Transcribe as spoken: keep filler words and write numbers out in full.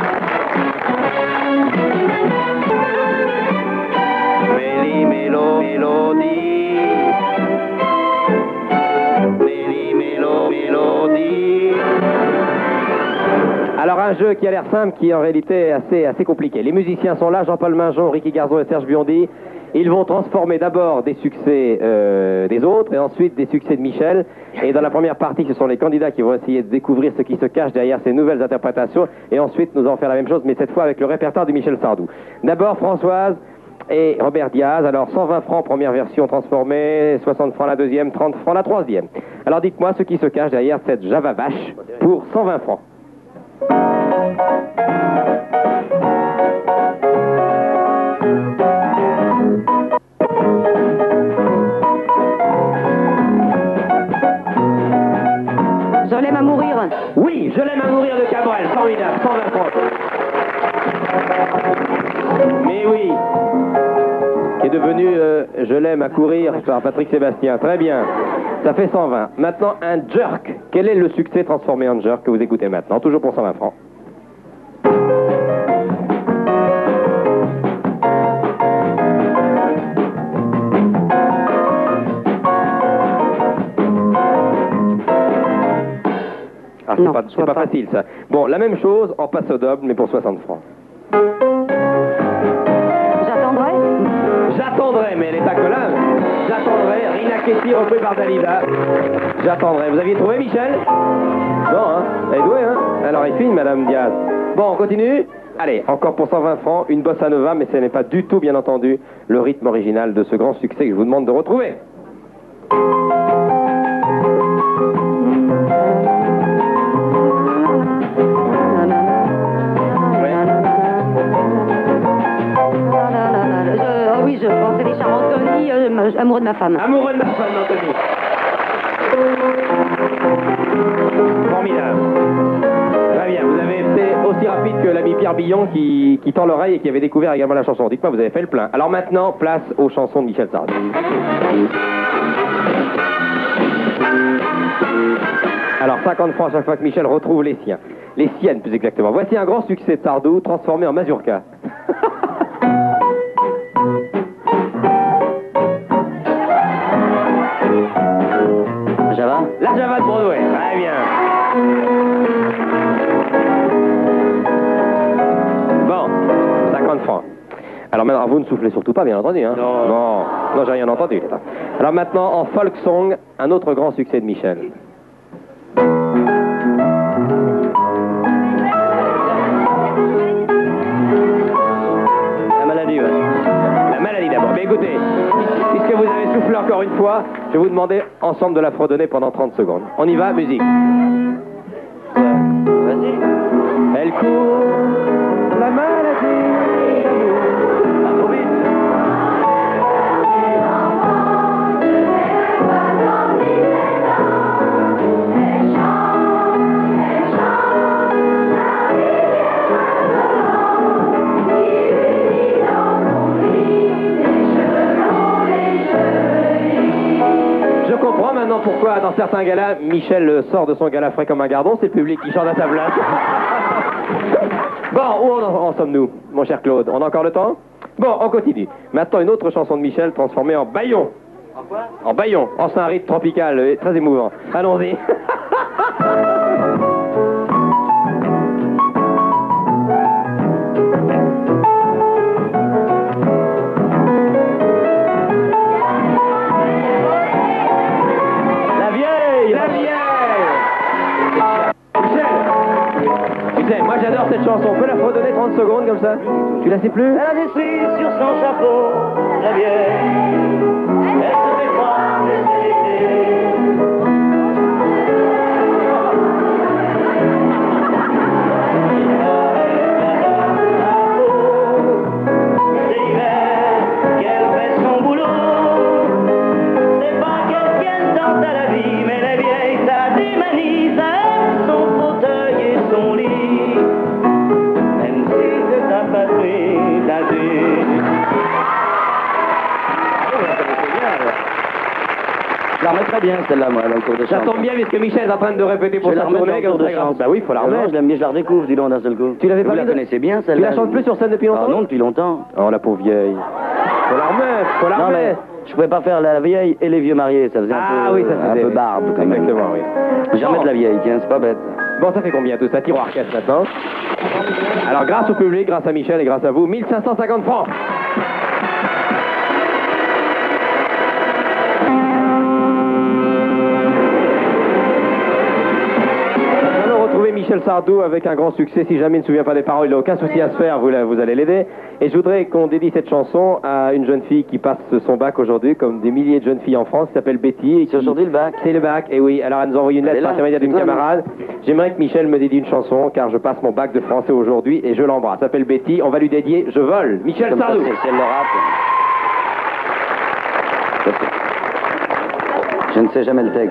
Méli, mélo, mélodie. Méli, mélo, mélodie. Alors un jeu qui a l'air simple, qui en réalité est assez, assez compliqué. Les musiciens sont là, Jean-Paul Minjon, Ricky Garzon et Serge Biondi. Ils vont transformer d'abord des succès euh, des autres et ensuite des succès de Michel. Et dans la première partie, ce sont les candidats qui vont essayer de découvrir ce qui se cache derrière ces nouvelles interprétations. Et ensuite, nous allons faire la même chose, mais cette fois avec le répertoire de Michel Sardou. D'abord, Françoise et Robert Diaz. Alors, cent vingt francs, première version transformée, soixante francs la deuxième, trente francs la troisième. Alors, dites-moi ce qui se cache derrière cette Java Vache pour cent vingt francs. Je l'aime à mourir. Oui, je l'aime à mourir de Cabrel, formidable, cent vingt francs. Mais oui, qui est devenu euh, Je l'aime à courir par Patrick Sébastien. Très bien, ça fait cent vingt. Maintenant, un jerk. Quel est le succès transformé en jerk que vous écoutez maintenant? Toujours pour cent vingt francs. Ah, c'est pas, c'est pas facile ça. Bon, la même chose en passe au double, mais pour soixante francs. J'attendrai. J'attendrai, mais elle est à Colin. J'attendrai, Rina Ketty repris par Dalida. J'attendrai. Vous aviez trouvé, Michel? Non, hein? Elle est douée, hein? Alors, elle fine, Madame Diaz. Bon, on continue? Allez, encore pour cent vingt francs, une bossa nova, mais ce n'est pas du tout, bien entendu, le rythme original de ce grand succès que je vous demande de retrouver. Je pensais les charmantes Anthony, euh, amoureux de ma femme. Amoureux de ma femme, Anthony. Formidable. Très bien, vous avez été aussi rapide que l'ami Pierre Billon qui, qui tend l'oreille et qui avait découvert également la chanson. Dites-moi, vous avez fait le plein. Alors maintenant, place aux chansons de Michel Sardou. Alors, cinquante francs à chaque fois que Michel retrouve les siens. Les siennes, plus exactement. Voici un grand succès de Sardou transformé en mazurka. Java? La Java de Broadway, très bien. Bon, cinquante francs. Alors maintenant, vous ne soufflez surtout pas, bien entendu, hein? Non. Non, non, j'ai rien entendu. Alors maintenant, en folk song, un autre grand succès de Michel. La maladie, ouais. La maladie d'abord. Mais écoutez, puisque vous avez soufflé encore une fois, je vais vous demander ensemble de la fredonner pendant trente secondes. On y va, musique. Vas-y. Elle court, la maladie d'amour. Pas trop vite. Je comprends maintenant pourquoi dans certains galas, Michel sort de son gala frais comme un gardon, c'est le public qui chante à sa place. Bon, où en, en sommes-nous, mon cher Claude? On a encore le temps? Bon, on continue. Maintenant, une autre chanson de Michel transformée en baillon. En quoi? En baillon. En c'est un rythme tropical, et très émouvant. Allons-y. Moi j'adore cette chanson, on peut la redonner trente secondes comme ça? Tu la sais plus? Elle a des cerises sur son chapeau, la vieille. Elle se fait croire les c'est l'hiver qu'elle fait son boulot. C'est pas qu'elle tienne tant à la vie, mais les vieilles ça démanise son fauteuil et son lit. Thank you. la remettrai bien, celle-là, moi, dans le cours de Ça chant. tombe bien, puisque Michel est en train de répéter pour Je vais sa la remettre tournée. dans le comme cours de ça, chant. Bah oui, il faut la Non, remettre. je l'aime bien, je la redécouvre, dis donc, d'un seul coup. Tu l'avais pas Vous la mis de- connaissez bien, Tu celle-là. la chantes plus sur scène depuis longtemps? Ah non, depuis longtemps. Oh, la pauvre vieille. Faut la remettre, faut la Non, mais remettre. je pouvais pas faire la vieille et les vieux mariés, ça faisait un Ah peu, oui, ça un faisait- peu barbe, quand même. Exactement, oui. Jamais Bon. de la vieille, tiens, c'est pas bête. Bon, ça fait combien tout ça? Tiroir caisse maintenant. Alors, grâce au public, grâce à Michel et grâce à vous, mille cinq cent cinquante francs. Nous allons retrouver Michel Sardou avec un grand succès. Si jamais il ne se souvient pas des paroles, il n'a aucun souci à se faire, vous, la- vous allez l'aider. Et je voudrais qu'on dédie cette chanson à une jeune fille qui passe son bac aujourd'hui, comme des milliers de jeunes filles en France, qui s'appelle Betty. et C'est qui- aujourd'hui le bac. C'est le bac, et oui. Alors, elle nous a envoyé une Elle lettre est par là, intermédiaire d'une c'est toi, camarade. J'aimerais que Michel me dédie une chanson, car je passe mon bac de français aujourd'hui et je l'embrasse. Elle s'appelle Betty. On va lui dédier Je vole. Michel Comme ça, Sardou. c'est celle le rap. Je ne sais jamais le texte.